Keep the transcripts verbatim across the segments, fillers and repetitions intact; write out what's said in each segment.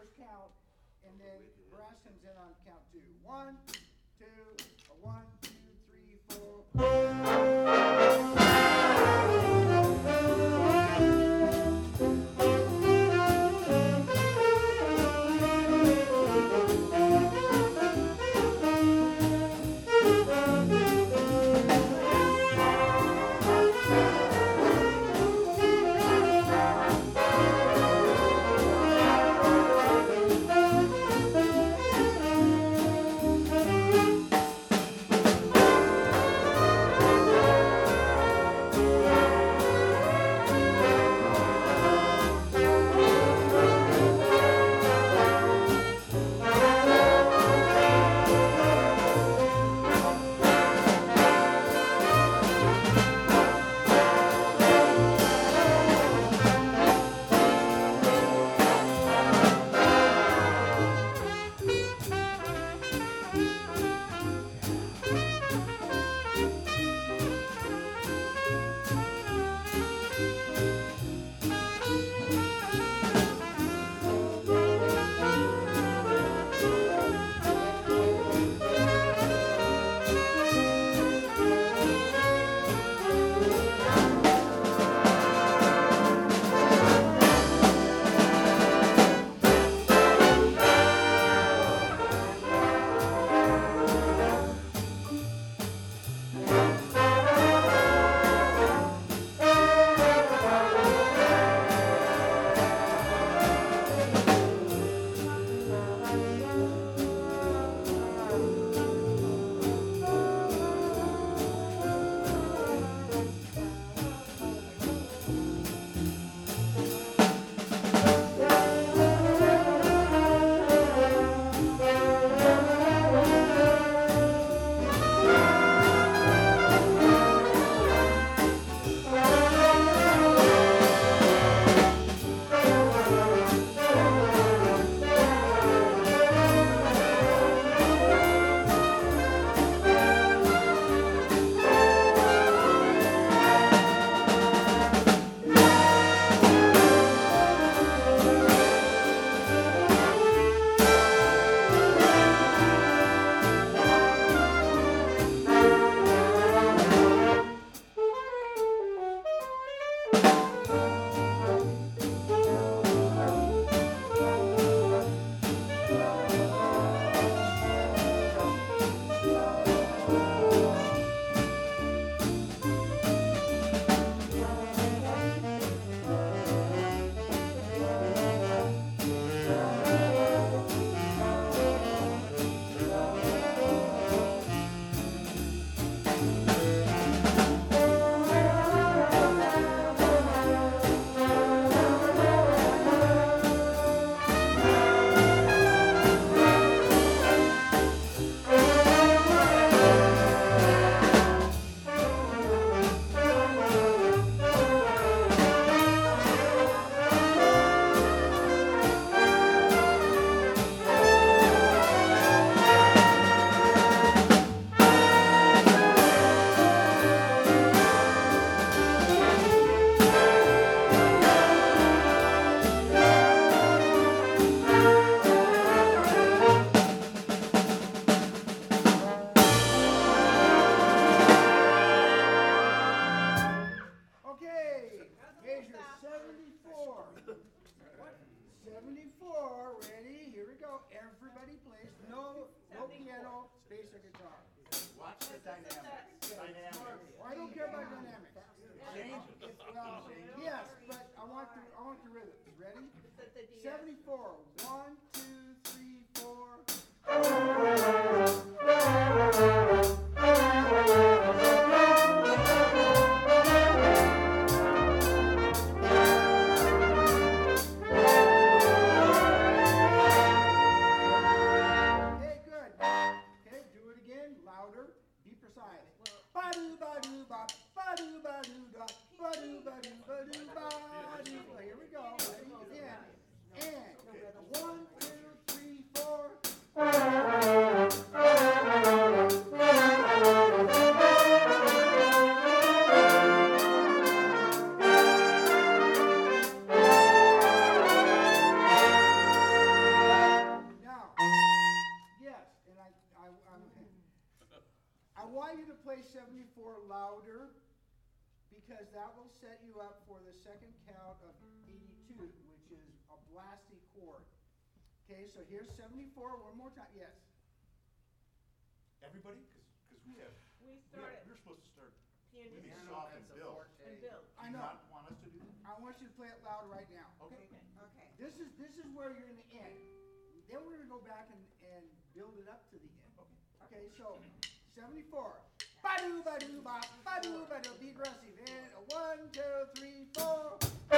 first count, and then brass comes in on count two. One, two, a one, two, three, four. seventy-four, ready? Here we go. Everybody plays. No, no piano, bass or guitar. Watch the dynamics. Dynamics. Well, I don't care about dynamics. Change. Well, yes, but I want the I want the rhythm. Ready? seventy-four. One, two, three, four. Ba-doo, ba-doo, ba, ba-doo, ba-doo, da, ba-doo, ba-doo, ba-doo, ba-doo. Here we go. Ready? Again. And one, two. want you to play seventy-four louder because that will set you up for the second count of eighty-two, which is a blasty chord. Okay, so here's seventy-four, one more time, yes. Everybody? Because, because we have, We we have, started we're supposed to start piano really Piano soft and is a build. forte. and build. I Do you know. not want us to do that? I want you to play it loud right now. Okay. Okay. This is this is where you're gonna end. Then we're gonna go back and, and build it up to the end. Okay. Okay, so seventy-four. Ba-doo, ba-doo, ba, ba-doo, ba-doo. Be aggressive. And a one, two, three, four.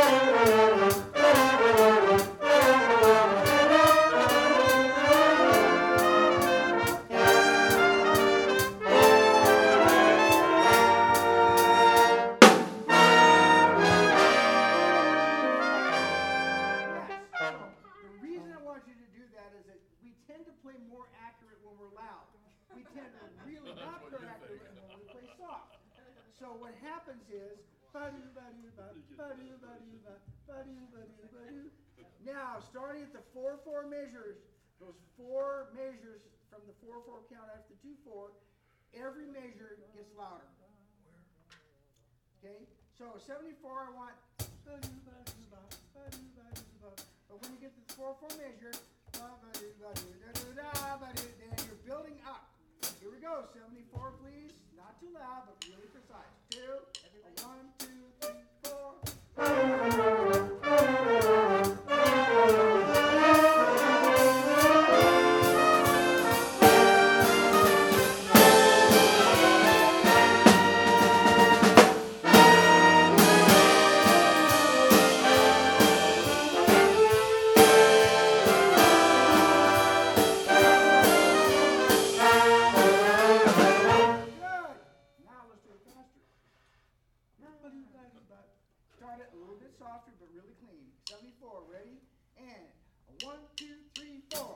So what happens is, ba-doo, ba-doo, ba, ba-doo, ba-doo, ba, ba-doo, ba-doo, ba-doo. Now, starting at the four four measures, those four measures from the four four count after two four, every measure gets louder. Okay? So seventy-four, I want ba-doo, ba-doo, ba, ba-doo, ba-doo, ba. But when you get to the four four measure, ba, ba-doo, ba-doo, da-doo, da, ba-doo, then you're building up. Here we go, seventy-four, please. Not too loud, but really precise. Two, a one, two, three, four. Start it a little bit softer, but really clean. seventy-four, ready? And a one, two, three, four.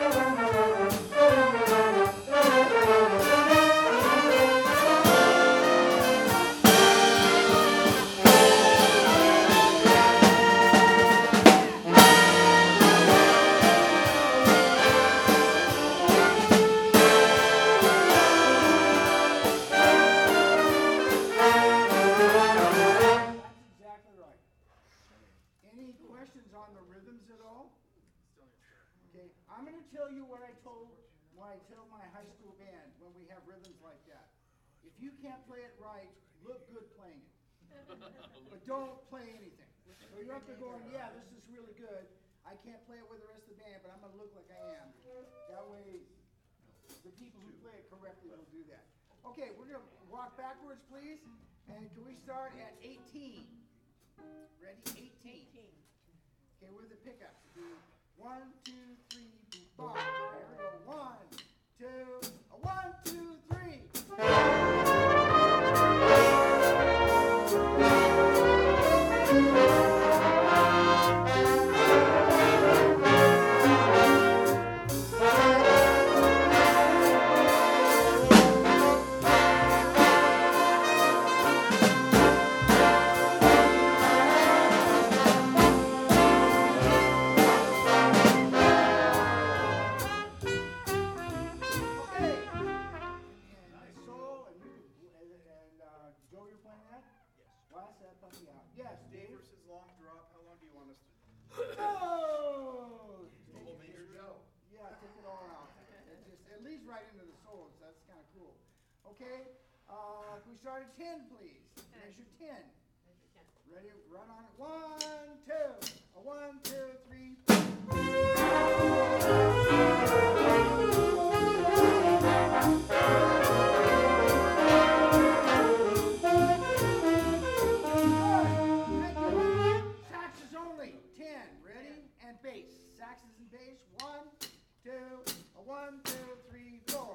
I'm going to tell you what I told what I tell my high school band when we have rhythms like that. If you can't play it right, look good playing it. But don't play anything. So you have to go, yeah, this is really good. I can't play it with the rest of the band, but I'm going to look like I am. That way, the people who play it correctly will do that. Okay, we're going to walk backwards, please. And can we start at eighteen? Ready? eighteen. Okay, with the pickups. Do one, two, three. Bob. Here we go. One, two, a one, two, three. Okay, uh, can we start at ten, please? Measure ten. Ready? Run on it. One, two. A one, two, three. Saxes only. Ten. Ready? And bass. Saxes and bass. One, two. A one, two, three, four.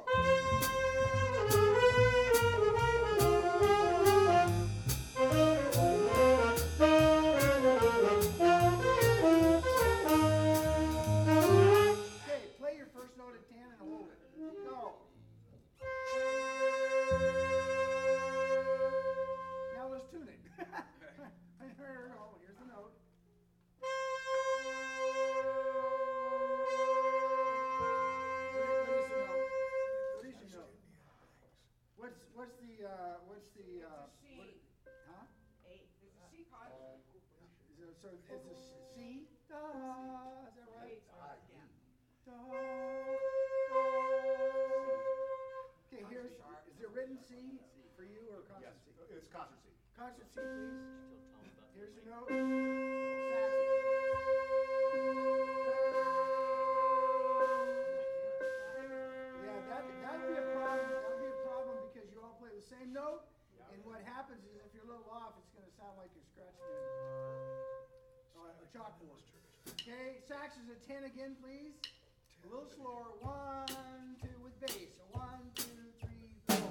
saxes at ten again, please. A little slower. One, two, with bass. One, two, three, four.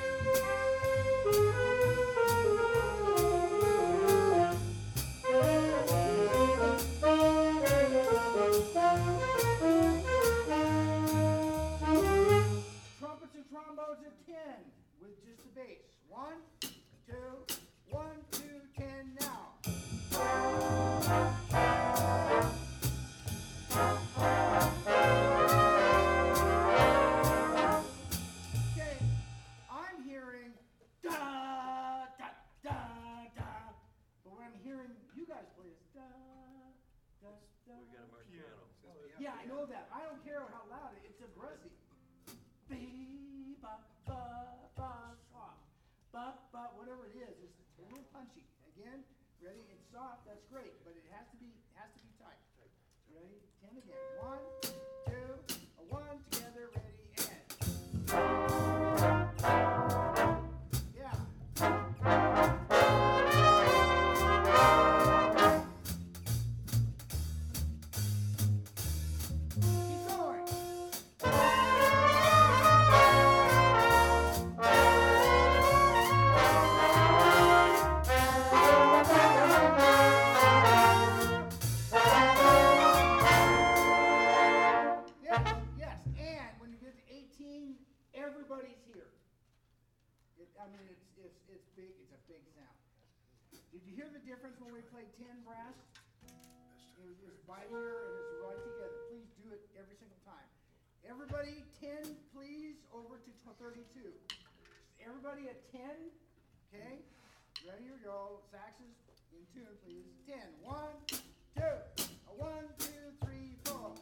Trumpets and trombones at ten with just the bass. One, two, one, two, ten now. Okay, I'm hearing da da da da, but what I'm hearing you guys play is da da da. We got a Marciano. Yeah, I know that. I don't care how loud it is. It's aggressive. Be ba ba ba soft. Ba ba whatever it is, it's a little punchy. Again, ready? It's soft. That's great, but it has to be has to be tight. Ready? Ten again. One, two, a one together. Ready and. Yeah. Keep going. Yes, yes, and when you get to eighteen, everybody's here. It, I mean, it's it's it's big. It's a big sound. Did you hear the difference when we played ten brass? It was it's by ear and it's right together. Please do it every single time. Everybody, ten, please, over to thirty-two. Everybody at ten, okay? Ready? Here we go. Saxes in tune, please. Ten. One, two, a one, two, three, four.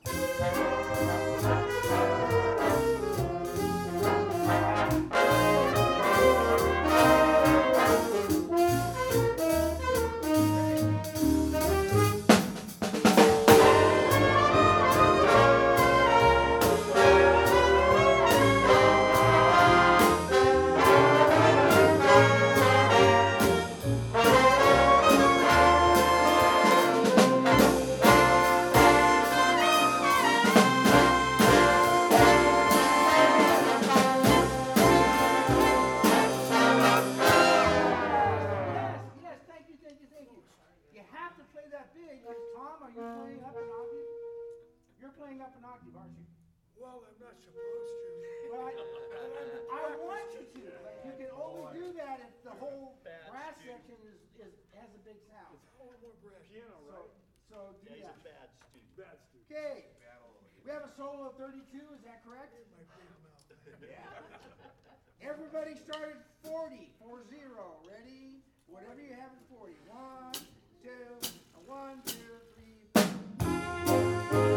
Yes, yes, thank you, thank you, thank you. You have to play that big, because Tom, are you playing up an octave? You're playing up an octave, aren't you? Well, I'm not supposed to. Well, I, I want you to, but you can only do that if the whole brass section is, is, has a big sound. Oh, more brass. Piano, So, right? so do Yeah, he's that. a bad student. Bad student. Okay, we have a solo of thirty-two, is that correct? My big mouth. Everybody start at forty, four zero, ready? Whatever you have at forty. One, two, a one, two, three, four.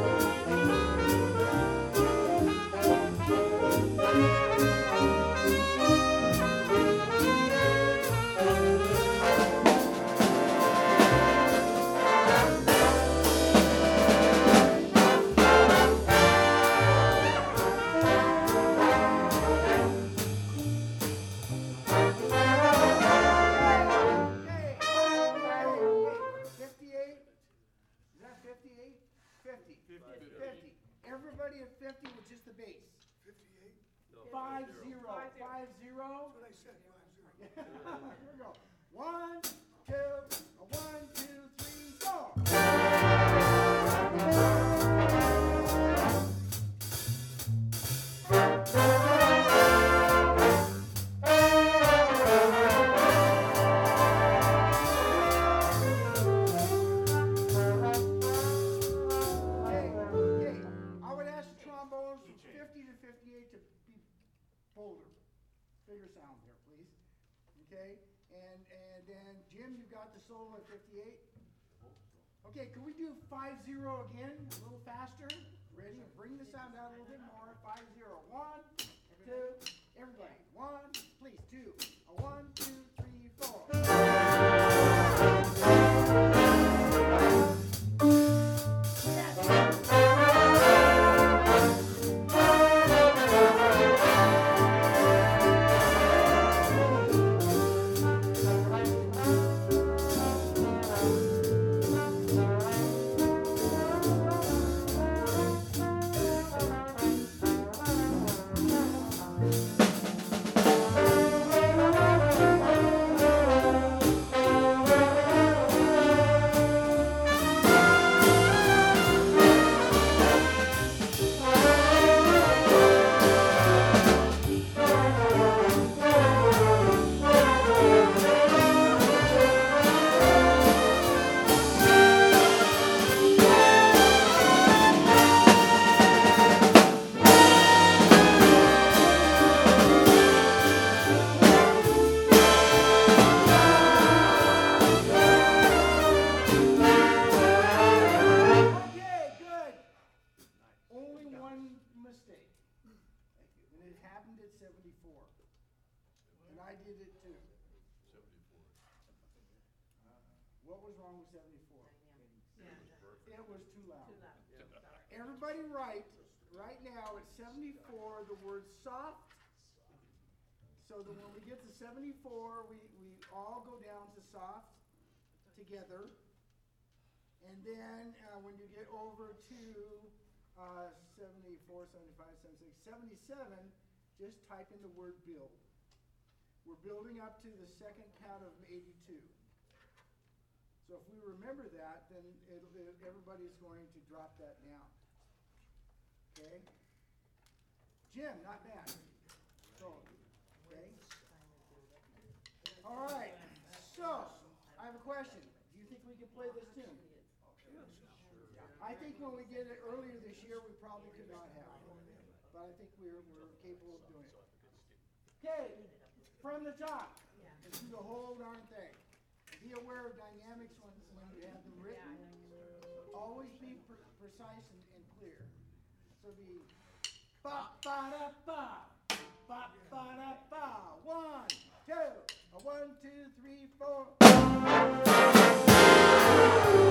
fifty-eight? Is that fifty-eight? fifty. Fifty. fifty. Everybody at fifty with just the bass. Fifty-eight? No, Five zero. zero. Five zero. That's what I said, five zero. Here we go. One, two, a one, two, three, four. Okay, okay. I would ask the trombones from fifty to fifty-eight to be bolder. Bigger sound there, please. Okay, and and then Jim, you got the solo at fifty-eight. Okay, can we do five zero again, a little faster? Ready? Bring the sound out a little bit more. Five zero. One, two, everybody. One, please. Two. A one, two, three, four. seventy-four. And I did it too. Seventy-four. What was wrong with seventy-four? Yeah. It was too loud. Too loud. Sorry. Everybody write, right now at seventy-four, the word soft. So that when we get to seventy-four, we, we all go down to soft together. And then uh, when you get over to uh, seventy-four, seventy-five, seventy-six, seventy-seven, just type in the word build. We're building up to the second count of eighty-two. So if we remember that, then it, it, everybody's going to drop that down. Okay? Jim, not bad. So, okay? All right. So, I have a question. Do you think we can play this tune? I think when we did it earlier this year, we probably could not have. But I think we're, we're capable of doing it. Okay, from the top, and do the whole darn thing. Be aware of dynamics when, when you have them written. Always be pre precise and, and clear. So be ba ba da ba, ba ba da ba. One, two, a one, two, three, four.